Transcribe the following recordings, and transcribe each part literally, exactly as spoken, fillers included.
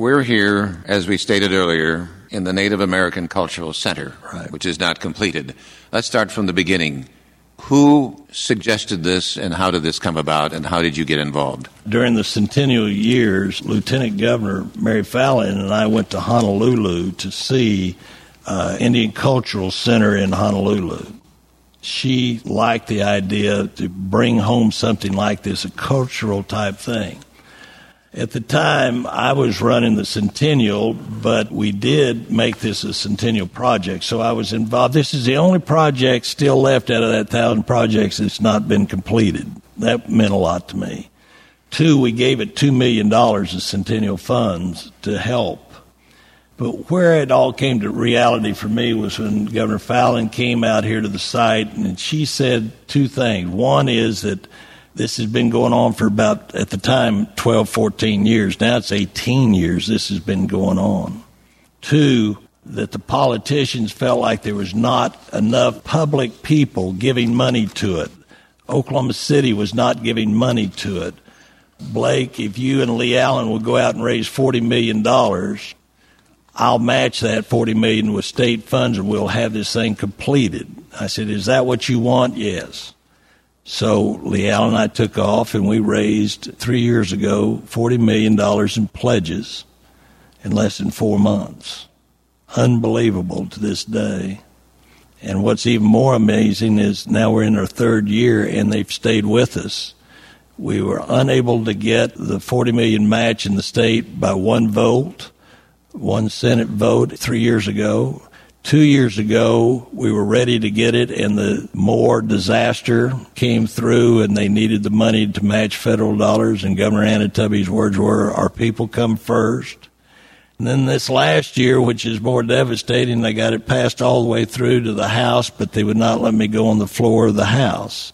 We're here, as we stated earlier, in the Native American Cultural Center, right, which is not completed. Let's start from the beginning. Who suggested this, and how did this come about, and how did you get involved? During the centennial years, Lieutenant Governor Mary Fallon and I went to Honolulu to see uh, Indian Cultural Center in Honolulu. She liked the idea to bring home something like this, a cultural type thing. At the time, I was running the Centennial, but we did make this a Centennial project, so I was involved. This is the only project still left out of that thousand projects that's not been completed. That meant a lot to me. Two, we gave it two million dollars of Centennial funds to help. But where it all came to reality for me was when Governor Fallon came out here to the site, and she said two things. One is that this has been going on for about, at the time, twelve, fourteen years. Now it's eighteen years this has been going on. Two, that the politicians felt like there was not enough public people giving money to it. Oklahoma City was not giving money to it. Blake, if you and Lee Allen will go out and raise forty million dollars, I'll match that forty million dollars with state funds and we'll have this thing completed. I said, is that what you want? Yes. So Lee Allen and I took off, and we raised, three years ago, forty million dollars in pledges in less than four months. Unbelievable to this day. And what's even more amazing is now we're in our third year, and they've stayed with us. We were unable to get the forty million dollars match in the state by one vote, one Senate vote three years ago. Two years ago, we were ready to get it, and the Moore disaster came through, and they needed the money to match federal dollars, and Governor Anatubby's words were, our people come first. And then this last year, which is more devastating, they got it passed all the way through to the House, but they would not let me go on the floor of the House.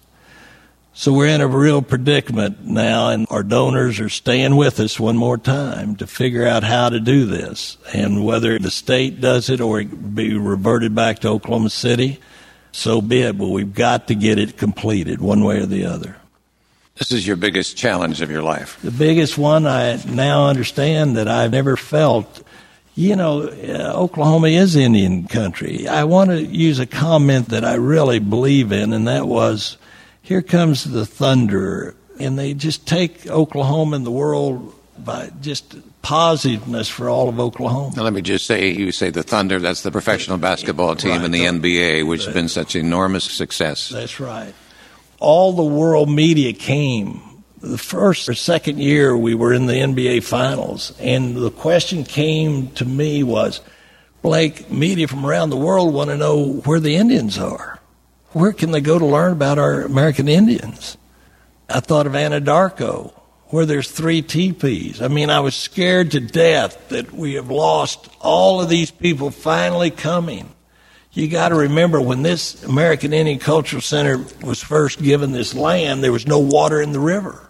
So we're in a real predicament now, and our donors are staying with us one more time to figure out how to do this. And whether the state does it or it be reverted back to Oklahoma City, so be it. But we've got to get it completed one way or the other. This is your biggest challenge of your life. The biggest one I now understand that I've never felt. You know, uh, Oklahoma is Indian country. I want to use a comment that I really believe in, and that was, here comes the thunder, and they just take Oklahoma and the world by just positiveness for all of Oklahoma. Now, let me just say, you say the Thunder, that's the professional basketball team right, in the right. N B A, which has been such enormous success. That's right. All the world media came. The first or second year we were in the N B A Finals, and the question came to me was, Blake, media from around the world want to know where the Indians are. Where can they go to learn about our American Indians? I thought of Anadarko, where there's three teepees. I mean, I was scared to death that we have lost all of these people finally coming. You got to remember, when this American Indian Cultural Center was first given this land, there was no water in the river.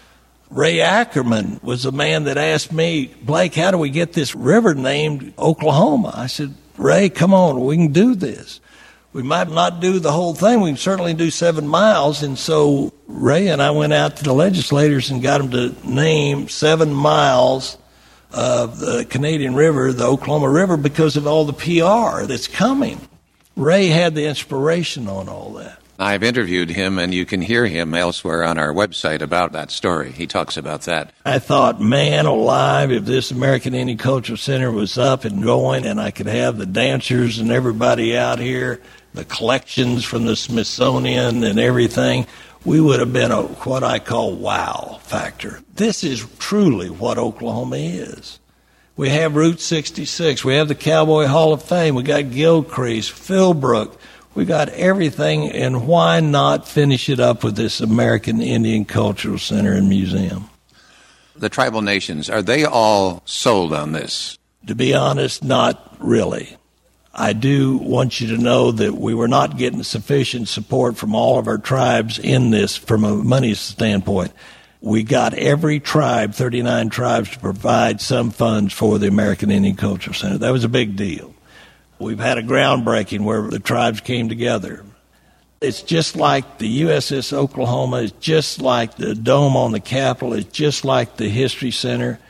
Ray Ackerman was the man that asked me, Blake, how do we get this river named Oklahoma? I said, Ray, come on, we can do this. We might not do the whole thing. We can certainly do seven miles. And so Ray and I went out to the legislators and got them to name seven miles of the Canadian River, the Oklahoma River, because of all the P R that's coming. Ray had the inspiration on all that. I've interviewed him, and you can hear him elsewhere on our website about that story. He talks about that. I thought, man alive, if this American Indian Cultural Center was up and going and I could have the dancers and everybody out here, the collections from the Smithsonian and everything, we would have been a what I call wow factor. This is truly what Oklahoma is. We have Route sixty-six. We have the Cowboy Hall of Fame. We got Gilcrease, Philbrook. We got everything, and why not finish it up with this American Indian Cultural Center and Museum? The tribal nations, are they all sold on this? To be honest, not really. I do want you to know that we were not getting sufficient support from all of our tribes in this from a money standpoint. We got every tribe, thirty-nine tribes, to provide some funds for the American Indian Cultural Center. That was a big deal. We've had a groundbreaking where the tribes came together. It's just like the U S S Oklahoma. It's just like the dome on the Capitol. It's just like the History Center.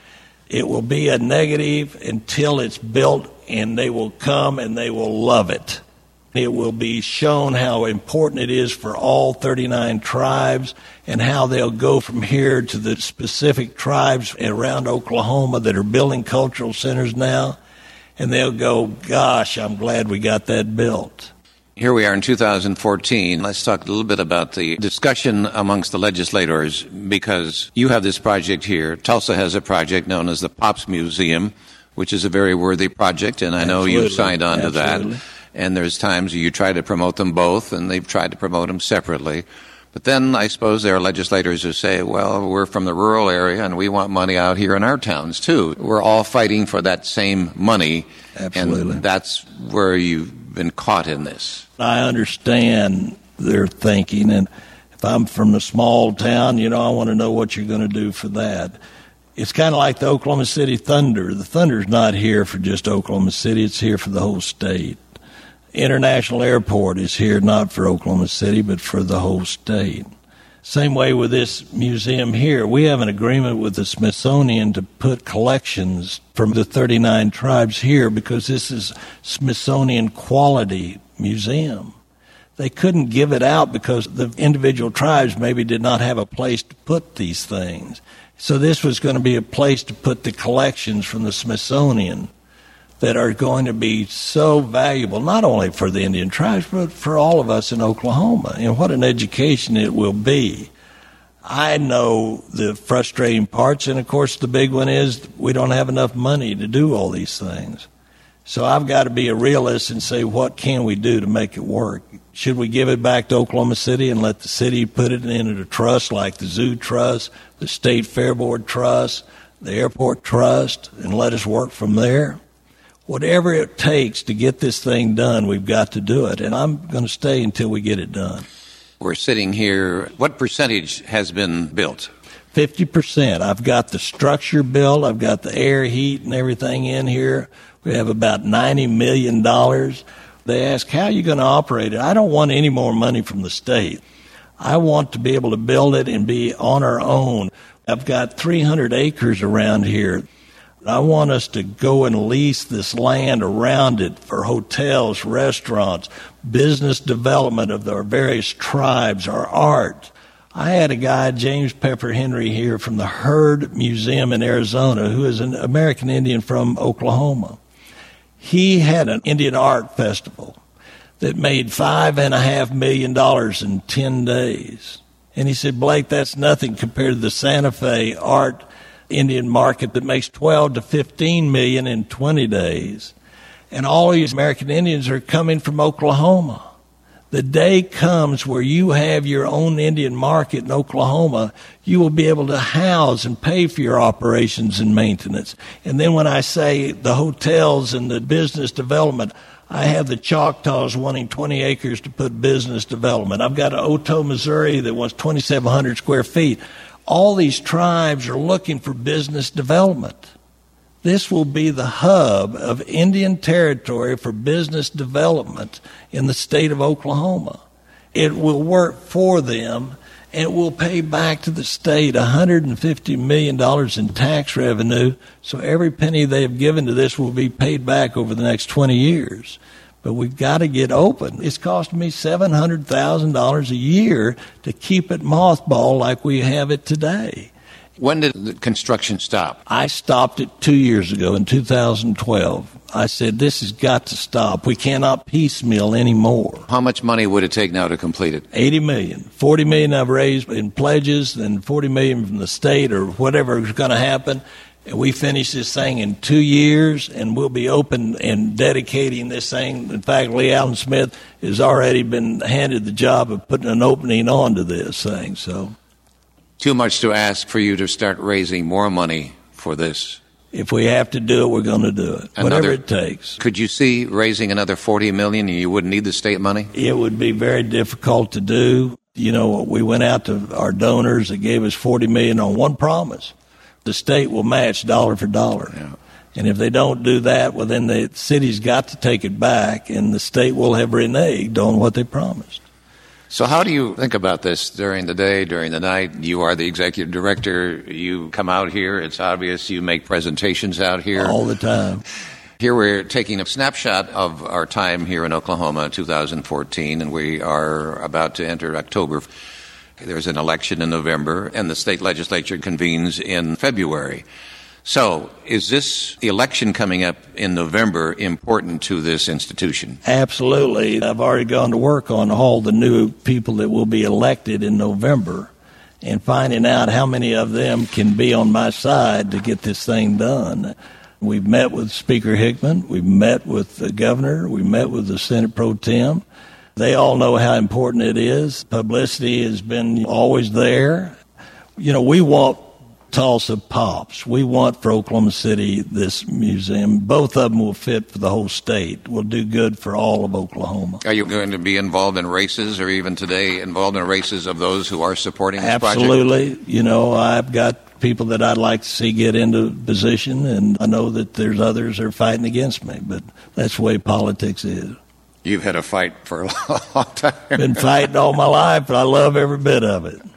It will be a negative until it's built, and they will come and they will love it. It will be shown how important it is for all thirty-nine tribes and how they'll go from here to the specific tribes around Oklahoma that are building cultural centers now, and they'll go, gosh, I'm glad we got that built. Here we are in two thousand fourteen. Let's talk a little bit about the discussion amongst the legislators, because you have this project here. Tulsa has a project known as the Pops Museum, which is a very worthy project, and I know Absolutely. you've signed on to Absolutely. that. And there's times you try to promote them both, and they've tried to promote them separately. But then I suppose there are legislators who say, well, we're from the rural area, and we want money out here in our towns, too. We're all fighting for that same money. Absolutely. And that's where you've been caught in this. I understand their thinking, and if I'm from a small town, you know, I want to know what you're going to do for that. It's kind of like the Oklahoma City Thunder. The Thunder's not here for just Oklahoma City. It's here for the whole state. International Airport is here not for Oklahoma City, but for the whole state. Same way with this museum here. We have an agreement with the Smithsonian to put collections from the thirty-nine tribes here because this is Smithsonian quality museum. They couldn't give it out because the individual tribes maybe did not have a place to put these things. So this was going to be a place to put the collections from the Smithsonian that are going to be so valuable, not only for the Indian tribes, but for all of us in Oklahoma. And what an education it will be. I know the frustrating parts, and of course the big one is we don't have enough money to do all these things. So I've got to be a realist and say, what can we do to make it work? Should we give it back to Oklahoma City and let the city put it into a trust like the Zoo Trust, the State Fair Board Trust, the Airport Trust, and let us work from there? Whatever it takes to get this thing done, we've got to do it. And I'm going to stay until we get it done. We're sitting here. What percentage has been built? fifty percent. I've got the structure built. I've got the air, heat, and everything in here. We have about ninety million dollars. They ask, how are you going to operate it? I don't want any more money from the state. I want to be able to build it and be on our own. I've got three hundred acres around here. I want us to go and lease this land around it for hotels, restaurants, business development of our various tribes, our art. I had a guy, James Pepper Henry, here from the Hurd Museum in Arizona, who is an American Indian from Oklahoma. He had an Indian art festival that made five and a half million dollars in ten days. And he said, Blake, that's nothing compared to the Santa Fe art Indian market that makes twelve to fifteen million in twenty days. And all these American Indians are coming from Oklahoma. The day comes where you have your own Indian market in Oklahoma, you will be able to house and pay for your operations and maintenance. And then when I say the hotels and the business development, I have the Choctaws wanting twenty acres to put business development. I've got an Otoe, Missouri that wants twenty-seven hundred square feet. All these tribes are looking for business development. This will be the hub of Indian territory for business development in the state of Oklahoma. It will work for them, and it will pay back to the state one hundred fifty million dollars in tax revenue, so every penny they have given to this will be paid back over the next twenty years. But we've got to get open. It's costing me seven hundred thousand dollars a year to keep it mothballed like we have it today. When did the construction stop? I stopped it two years ago in two thousand twelve. I said, this has got to stop. We cannot piecemeal anymore. How much money would it take now to complete it? eighty million dollars. forty million dollars I've raised in pledges, and forty million dollars from the state or whatever is going to happen. And we finish this thing in two years, and we'll be open and dedicating this thing. In fact, Lee Allen Smith has already been handed the job of putting an opening onto this thing. So, too much to ask for you to start raising more money for this. If we have to do it, we're going to do it, another, whatever it takes. Could you see raising another forty million dollars and you wouldn't need the state money? It would be very difficult to do. You know, we went out to our donors that gave us forty million dollars on one promise. The state will match dollar for dollar. Yeah. And if they don't do that, well, then the city's got to take it back, and the state will have reneged on what they promised. So how do you think about this during the day, during the night? You are the executive director. You come out here. It's obvious you make presentations out here. All the time. Here we're taking a snapshot of our time here in Oklahoma, two thousand fourteen, and we are about to enter October. There's an election in November, and the state legislature convenes in February. So is this election coming up in November important to this institution? Absolutely. I've already gone to work on all the new people that will be elected in November and finding out how many of them can be on my side to get this thing done. We've met with Speaker Hickman. We've met with the governor. We met with the Senate Pro Tem. They all know how important it is. Publicity has been always there. You know, we want Tulsa pops. We want for Oklahoma City this museum. Both of them will fit for the whole state. Will do good for all of Oklahoma. Are you going to be involved in races, or even today involved in races of those who are supporting this Absolutely. project? You know, I've got people that I'd like to see get into position, and I know that there's others that are fighting against me, but that's the way politics is. You've had a fight for a long time. Been fighting all my life, but I love every bit of it.